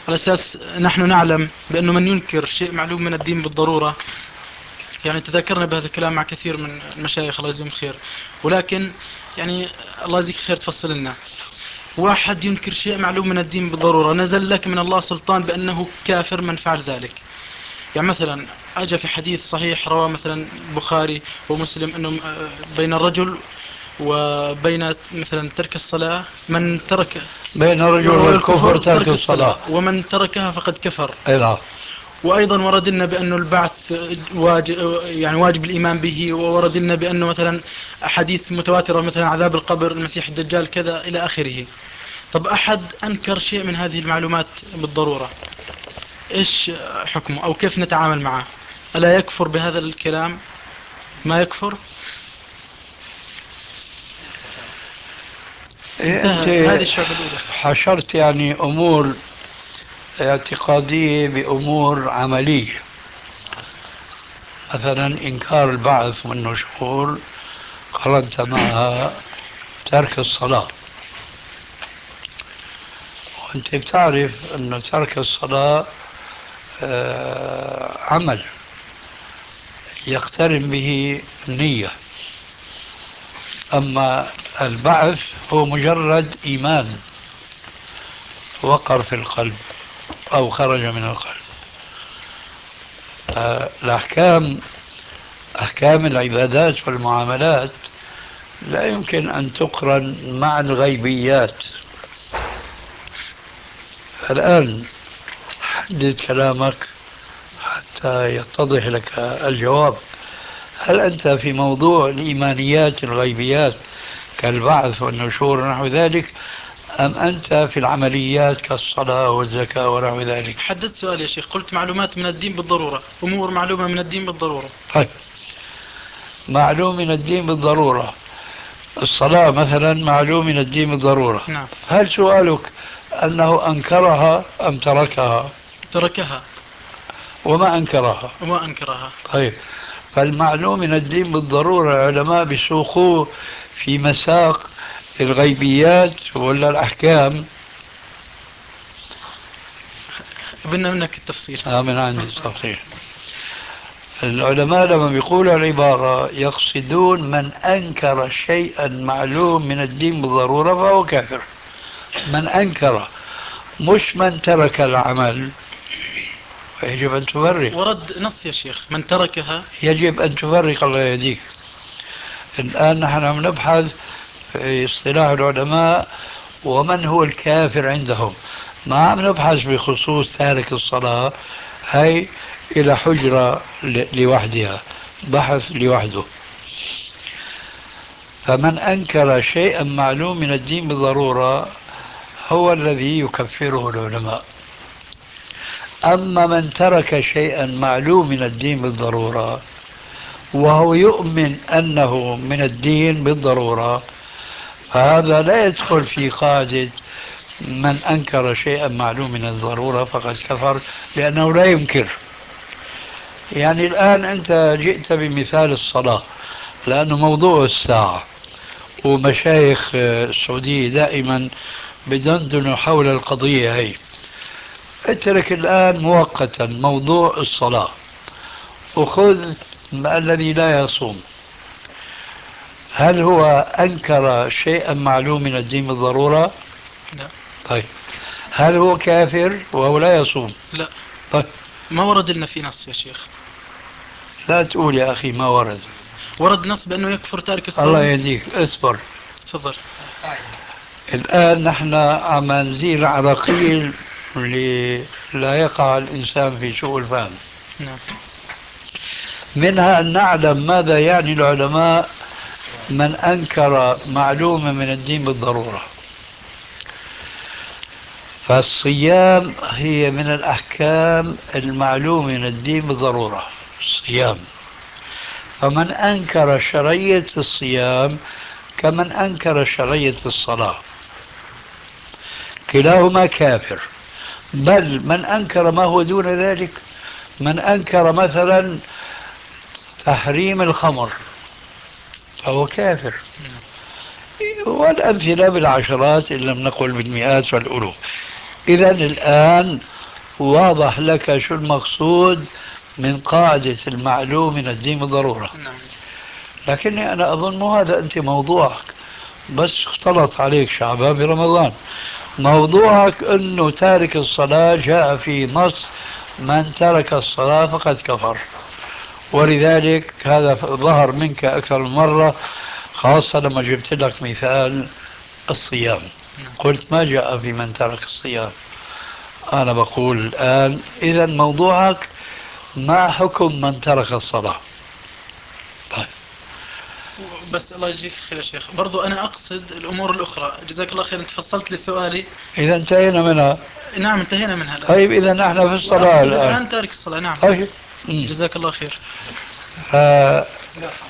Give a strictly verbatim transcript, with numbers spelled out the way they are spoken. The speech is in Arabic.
على أساس نحن نعلم بأنه من ينكر شيء معلوم من الدين بالضرورة، يعني تذكرنا بهذا الكلام مع كثير من المشايخ الله يجزيهم خير، ولكن يعني الله يجزيك خير تفصل لنا. واحد ينكر شيء معلوم من الدين بالضرورة، نزل لك من الله سلطان بأنه كافر من فعل ذلك. يعني مثلا أجى في حديث صحيح رواه مثلا البخاري ومسلم أنه بين الرجل وبين مثلا ترك الصلاة، من ترك بين الرجل والكفر والكفر ترك ترك الصلاة. الصلاة، ومن تركها فقد كفر. أي نعم. وأيضا ورد لنا بأن البعث واجب، يعني واجب الإيمان به. وورد لنا بأنه مثلا أحاديث متواترة مثلا عذاب القبر، المسيح الدجال، كذا إلى آخره. طب أحد أنكر شيء من هذه المعلومات بالضرورة، إيش حكمه أو كيف نتعامل معه؟ ألا يكفر بهذا الكلام؟ ما يكفر؟ إيه أنت انتهى هذه الشعبة الأولى. حشرت يعني أمور اعتقادية بأمور عملية. مثلا إنكار البعث والنشور قرنت معها ترك الصلاة، وأنت بتعرف أن ترك الصلاة آه، عمل يقترن به النية، أما البعث هو مجرد إيمان وقر في القلب أو خرج من القلب. الأحكام، أحكام العبادات والمعاملات لا يمكن أن تقرن مع الغيبيات. الآن حدد كلامك حتى يتضح لك الجواب. هل أنت في موضوع الإيمانيات الغيبيات كالبعث والنشور ونحو ذلك، أم أنت في العمليات كالصلاة والزكاة ونحو ذلك؟ حددت سؤال يا شيخ، قلت معلومات من الدين بالضرورة، أمور معلومة من الدين بالضرورة. طيب، معلوم من الدين بالضرورة. الصلاة مثلا معلوم من الدين بالضرورة. نعم. هل سؤالك أنه أنكرها أم تركها؟ تركها وما أنكرها. وما أنكرها. طيب، فالمعلوم من الدين بالضرورة العلماء بيسوقوه في مساق الغيبيات ولا الأحكام؟ بدنا منك التفصيل. آه من عندي صحيح. العلماء لما بيقولوا العبارة يقصدون من أنكر شيئا معلوم من الدين بالضرورة فهو كافر. من أنكر، مش من ترك العمل. يجب أن تفرق. ورد نص يا شيخ من تركها. يجب أن تفرق الله يهديك. الآن نحن عم نبحث في اصطلاح العلماء ومن هو الكافر عندهم، ما عم نبحث بخصوص تارك الصلاة. هي إلى حجرة لوحدها، بحث لوحده. فمن أنكر شيئا معلوم من الدين بالضرورة هو الذي يكفره العلماء. أما من ترك شيئا معلوم من الدين بالضرورة وهو يؤمن أنه من الدين بالضرورة، فهذا لا يدخل في قاعدة من أنكر شيئا معلوم من الضرورة فقد كفر، لأنه لا ينكر. يعني الآن أنت جئت بمثال الصلاة لأنه موضوع الساعة، ومشايخ السعودية دائما بدندنوا حول القضية هي. اترك الآن مؤقتا موضوع الصلاة وخذ الذي لا يصوم. هل هو أنكر شيئا معلوم من الدين بالضرورة؟ لا. طيب، هل هو كافر وهو لا يصوم؟ لا. طيب، ما ورد لنا في نص يا شيخ. لا تقول يا أخي ما ورد. ورد نص بأنه يكفر تارك الله الصلاة. يهديك، اصبر. تفضل. الآن نحن عم نزيل عراقيل لا يقع الإنسان في سوء الفهم. نعم. منها أن نعلم ماذا يعني العلماء من أنكر معلومة من الدين بالضرورة. فالصيام هي من الأحكام المعلومة من الدين بالضرورة، الصيام. فمن أنكر شرعية الصيام كمن أنكر شرعية الصلاة، كلاهما كافر. بل من أنكر ما هو دون ذلك، من أنكر مثلا تحريم الخمر فهو كافر. نعم. والأمثلة بالعشرات إن لم نقل بالمئات والألوف. إذا الآن واضح لك شو المقصود من قاعدة المعلوم من الدين بالضرورة. نعم. لكني أنا أظن مو هذا أنت موضوعك، بس اختلط عليك شعبان برمضان. موضوعك أنه تارك الصلاة جاء في نص من ترك الصلاة فقد كفر، ولذلك هذا ظهر منك أكثر من مرة، خاصة لما جبت لك مثال الصيام. نعم. قلت ما جاء في من ترك الصيام. أنا بقول الآن إذا موضوعك ما حكم من ترك الصلاة. طيب. بس الله يجزيك خير يا شيخ، برضو أنا أقصد الأمور الأخرى. جزاك الله خير، أنت فصلت لي سؤالي. إذا انتهينا منها. نعم انتهينا منها الآن. طيب إذا نحن في الصلاة وأقصد الآن. الآن تارك الصلاة. نعم. طيب. مم. جزاك الله خير. آه